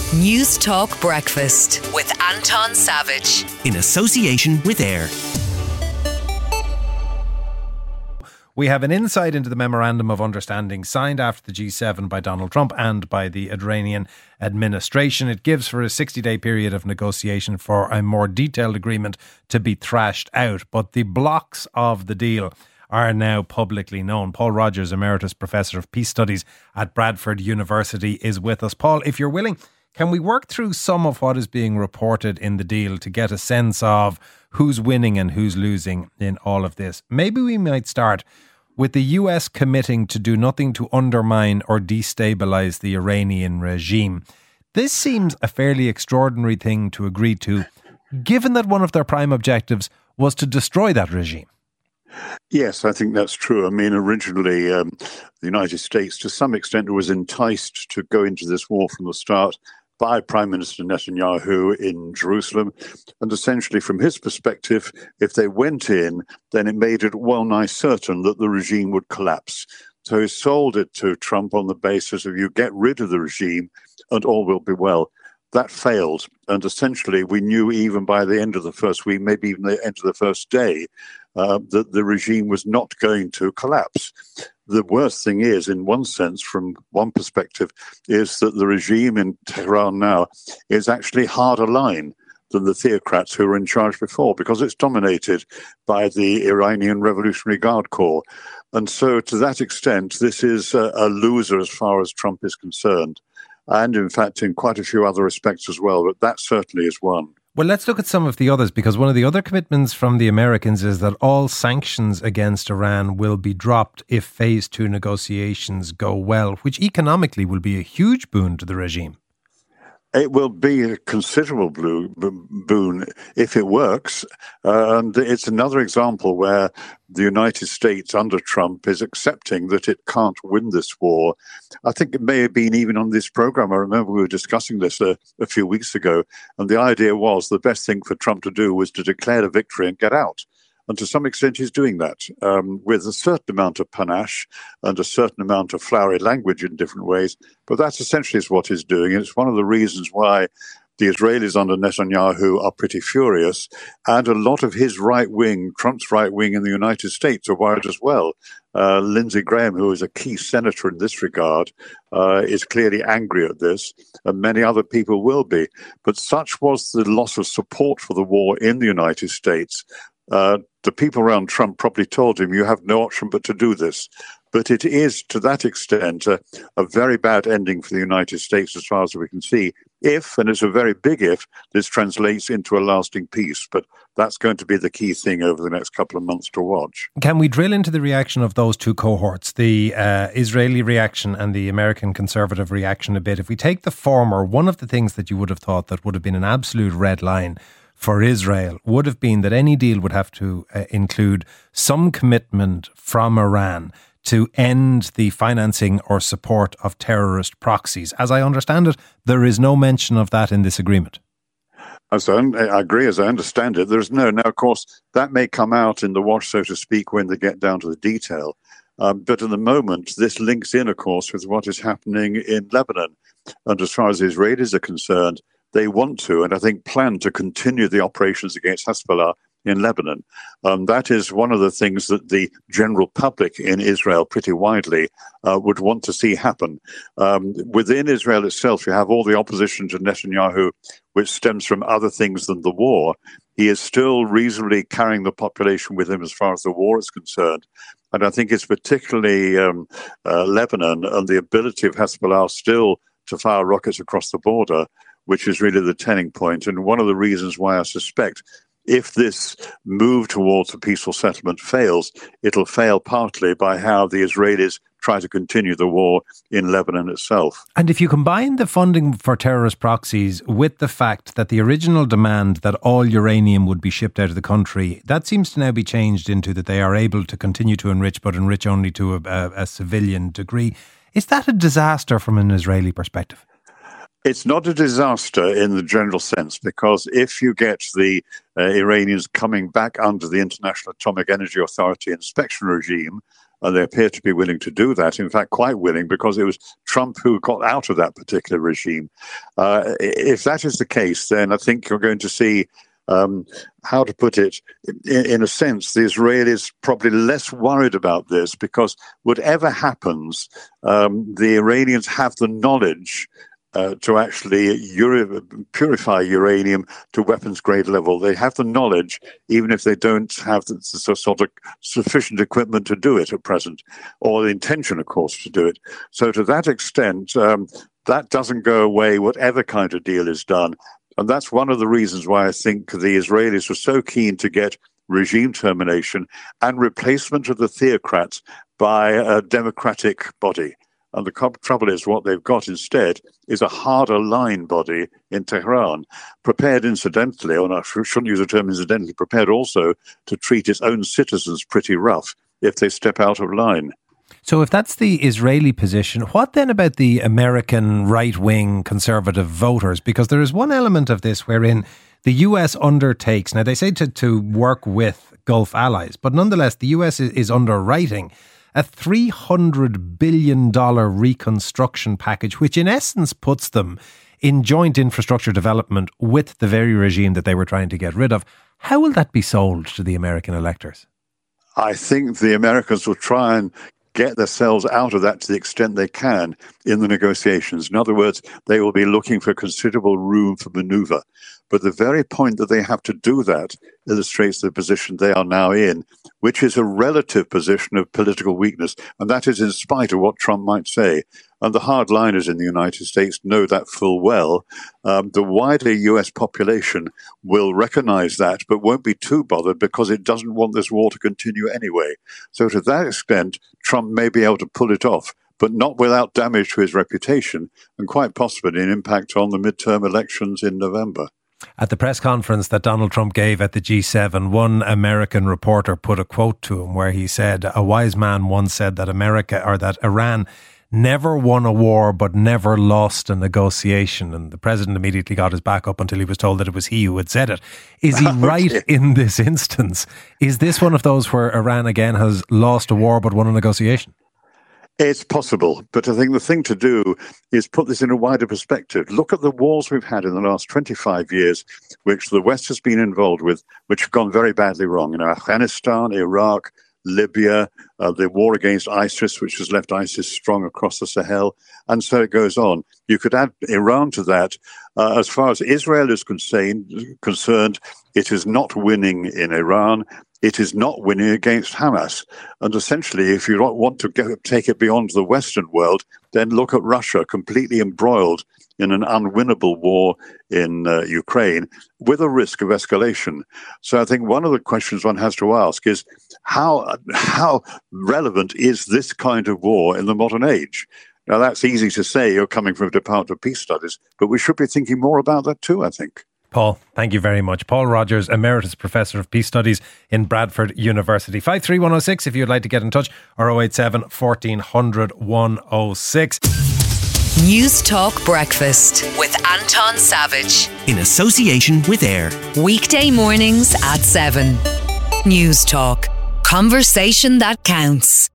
News Talk Breakfast with Anton Savage. In association with AIR. We have an insight into the Memorandum of Understanding signed after the G7 by Donald Trump and by the Iranian administration. It gives for a 60-day period of negotiation for a more detailed agreement to be thrashed out. But the blocks of the deal are now publicly known. Paul Rogers, Emeritus Professor of Peace Studies at Bradford University, is with us. Paul, if you're willing, can we work through some of what is being reported in the deal to get a sense of who's winning and who's losing in all of this? Maybe we might start with the US committing to do nothing to undermine or destabilise the Iranian regime. This seems a fairly extraordinary thing to agree to, given that one of their prime objectives was to destroy that regime. Yes, I think that's true. I mean, originally, the United States, to some extent, was enticed to go into this war from the start by Prime Minister Netanyahu in Jerusalem. And essentially, from his perspective, if they went in, then it made it well nigh certain that the regime would collapse. So he sold it to Trump on the basis of you get rid of the regime and all will be well. That failed. And essentially, we knew even by the end of the first week, maybe even the end of the first day, that the regime was not going to collapse. The worst thing is, in one sense, from one perspective, is that the regime in Tehran now is actually harder line than the theocrats who were in charge before, because it's dominated by the Iranian Revolutionary Guard Corps. And so to that extent, this is a loser as far as Trump is concerned. And in fact, in quite a few other respects as well, but that certainly is one. Well, let's look at some of the others, because one of the other commitments from the Americans is that all sanctions against Iran will be dropped if phase 2 negotiations go well, which economically will be a huge boon to the regime. It will be a considerable boon if it works. And it's another example where the United States under Trump is accepting that it can't win this war. I think it may have been even on this program. I remember we were discussing this a few weeks ago. And the idea was the best thing for Trump to do was to declare a victory and get out. And to some extent, he's doing that with a certain amount of panache and a certain amount of flowery language in different ways. But that's essentially what he's doing. And it's one of the reasons why the Israelis under Netanyahu are pretty furious. And a lot of his right wing, Trump's right wing in the United States, are worried as well. Lindsey Graham, who is a key senator in this regard, is clearly angry at this, and many other people will be. But such was the loss of support for the war in the United States. The people around Trump probably told him, you have no option but to do this. But it is, to that extent, a very bad ending for the United States as far as we can see, if, and it's a very big if, this translates into a lasting peace. But that's going to be the key thing over the next couple of months to watch. Can we drill into the reaction of those two cohorts, the Israeli reaction and the American conservative reaction a bit? If we take the former, one of the things that you would have thought that would have been an absolute red line for Israel would have been that any deal would have to include some commitment from Iran to end the financing or support of terrorist proxies. As I understand it, there is no mention of that in this agreement. I agree, as I understand it. There's no. Now, of course, that may come out in the wash, so to speak, when they get down to the detail. But at the moment, this links in, of course, with what is happening in Lebanon. And as far as the Israelis are concerned, they want to, and I think plan to continue the operations against Hezbollah in Lebanon. That is one of the things that the general public in Israel pretty widely would want to see happen. Within Israel itself, you have all the opposition to Netanyahu, which stems from other things than the war. He is still reasonably carrying the population with him as far as the war is concerned. And I think it's particularly Lebanon and the ability of Hezbollah still to fire rockets across the border, which is really the turning point. And one of the reasons why I suspect if this move towards a peaceful settlement fails, it'll fail partly by how the Israelis try to continue the war in Lebanon itself. And if you combine the funding for terrorist proxies with the fact that the original demand that all uranium would be shipped out of the country, that seems to now be changed into that they are able to continue to enrich, but enrich only to a civilian degree. Is that a disaster from an Israeli perspective? It's not a disaster in the general sense, because if you get the Iranians coming back under the International Atomic Energy Authority inspection regime, and they appear to be willing to do that. In fact, quite willing, because it was Trump who got out of that particular regime. If that is the case, then I think you're going to see, how to put it, in a sense, the Israelis probably less worried about this, because whatever happens, the Iranians have the knowledge to actually purify uranium to weapons-grade level. They have the knowledge, even if they don't have the sort of sufficient equipment to do it at present, or the intention, of course, to do it. So to that extent, that doesn't go away, whatever kind of deal is done. And that's one of the reasons why I think the Israelis were so keen to get regime termination and replacement of the theocrats by a democratic body. And the trouble is, what they've got instead is a harder line body in Tehran, prepared incidentally, or I shouldn't use the term incidentally, prepared also to treat its own citizens pretty rough if they step out of line. So if that's the Israeli position, what then about the American right-wing conservative voters? Because there is one element of this wherein the US undertakes, now they say to work with Gulf allies, but nonetheless the US is underwriting a $300 billion reconstruction package, which in essence puts them in joint infrastructure development with the very regime that they were trying to get rid of. How will that be sold to the American electors? I think the Americans will try and get themselves out of that to the extent they can in the negotiations. In other words, they will be looking for considerable room for maneuver. But the very point that they have to do that illustrates the position they are now in, which is a relative position of political weakness. And that is in spite of what Trump might say. And the hardliners in the United States know that full well. The wider US population will recognize that, but won't be too bothered because it doesn't want this war to continue anyway. So to that extent, Trump may be able to pull it off, but not without damage to his reputation and quite possibly an impact on the midterm elections in November. At the press conference that Donald Trump gave at the G7, one American reporter put a quote to him where he said, a wise man once said that Iran never won a war but never lost a negotiation. And the president immediately got his back up until he was told that it was he who had said it. Is he right in this instance? Is this one of those where Iran again has lost a war but won a negotiation? It's possible, but I think the thing to do is put this in a wider perspective. Look at the wars we've had in the last 25 years, which the West has been involved with, which have gone very badly wrong. Afghanistan, Iraq, Libya, the war against ISIS, which has left ISIS strong across the Sahel, and so it goes on. You could add Iran to that. As far as Israel is concerned, it is not winning in Iran. It is not winning against Hamas. And essentially, if you don't want to take it beyond the Western world, then look at Russia, completely embroiled in an unwinnable war in Ukraine with a risk of escalation. So I think one of the questions one has to ask is how relevant is this kind of war in the modern age? Now, that's easy to say, you're coming from a Department of Peace Studies, but we should be thinking more about that too, I think. Paul, thank you very much. Paul Rogers, Emeritus Professor of Peace Studies in Bradford University. 53106 if you'd like to get in touch, or 087 1400 106. News Talk Breakfast with Anton Savage. In association with AIR. Weekday mornings at 7. News Talk. Conversation that counts.